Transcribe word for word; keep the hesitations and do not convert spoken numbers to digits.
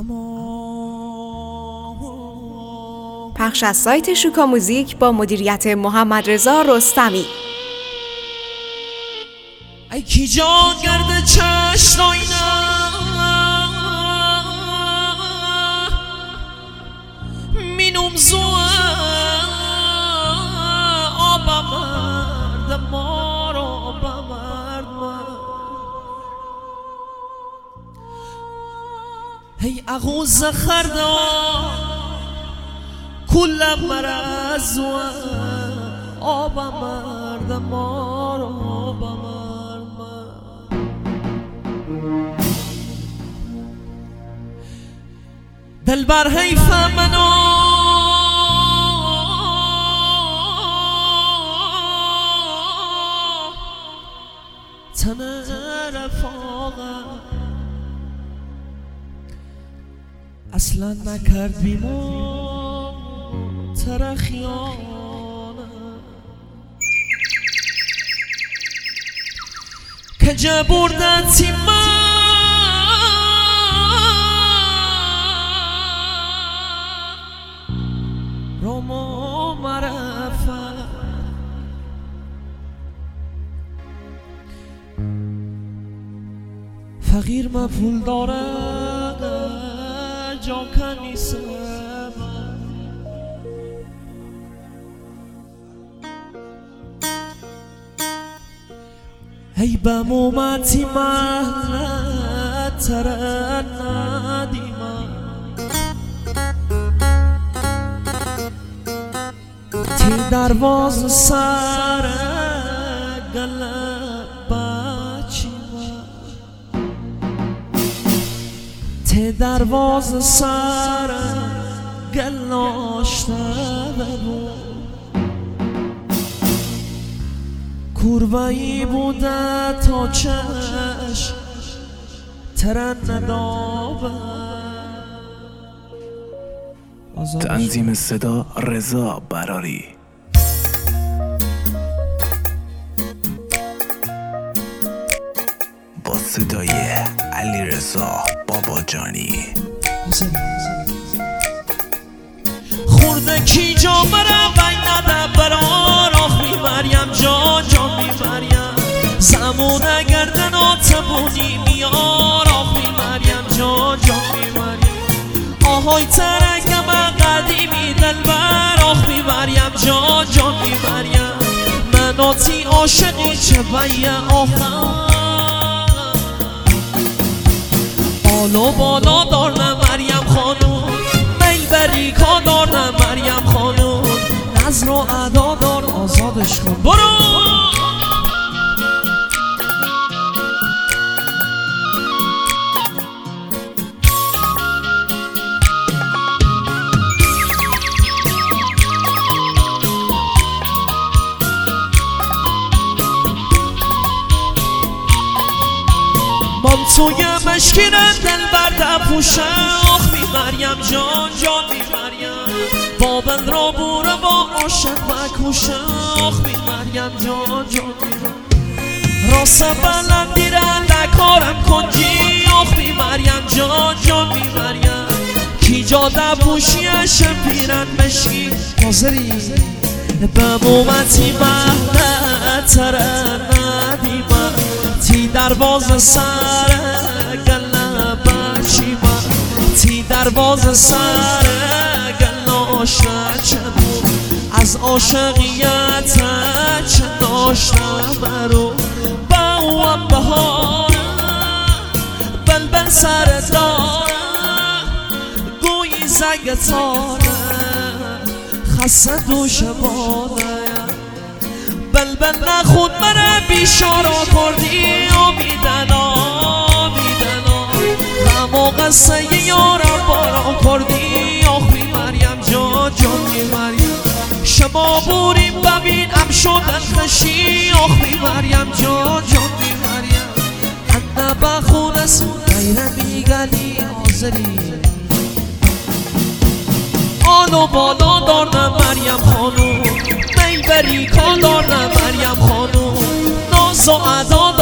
پخش از سایت شوکا موزیک با مدیریت محمد رضا رستمی. ای کی جان گرد چشم آینه مینوم زو آبا مرد ما رو آبا مرد من هی اغوز خرده کل مرز و آبا مرد ما رو آبا مرد من دل بر حیف منو تن رفاقه اصلا نکرد بیمون ترخیانه که جه بردن تیمه رومو مرفه فقیر ما پول داره جا کنیسه هی بمومتی محلت تره ندیمه تی درواز سر گله بچیمه تی درواز سر گل ناشته ببو کوربایی بوده تا چش ترن ندابه. تنظیم صدا رضا براری. با صدای علی رضا باباجانی. خورده کی جا برم بین نده بران آخ میبریم جان جان میبریم زمونه گردن آتبونی میار آخ میبریم جان جان میبریم آهای ترکم قدیمی دلبر آخ میبریم جان جان میبریم من آتی عاشقی چه بیه آخر آلو بالا دار مریم خانون میل بری کا دار مریم خانون نظر و ادا دار آزادش کن برو منتوی مشکینه دل برده پوشه آخ میبریم جان جان میبریم بابل را بوره با عاشق بکوشه آخ میبریم جان جان میبریم راست بلندی رندکارم کنجی آخ میبریم جان جان میبریم کی جاده پوشیش پیرن بشی حاضری بمومتی مهده تره ندیمه تی درواز سر گله بچیمه تی درواز سر گله آشته چه بود از عاشقیت چه داشته برو با اوم بهاره بلبل سر داره گویی زنگ تاره خسته دوش باره بلبل نخود منه بیشارا کردی آمیدن آمیدن غم و قصه یارم بارا کردی آخ میمریم جان جان میمریم شما بوریم ببین ام شدن خشی آخ میمریم جان جان میمریم انه بخونه سون غیر میگلی حاضری آلو بالا دار مریم خانون میل بری کان دار مریم خانون ناز و ادا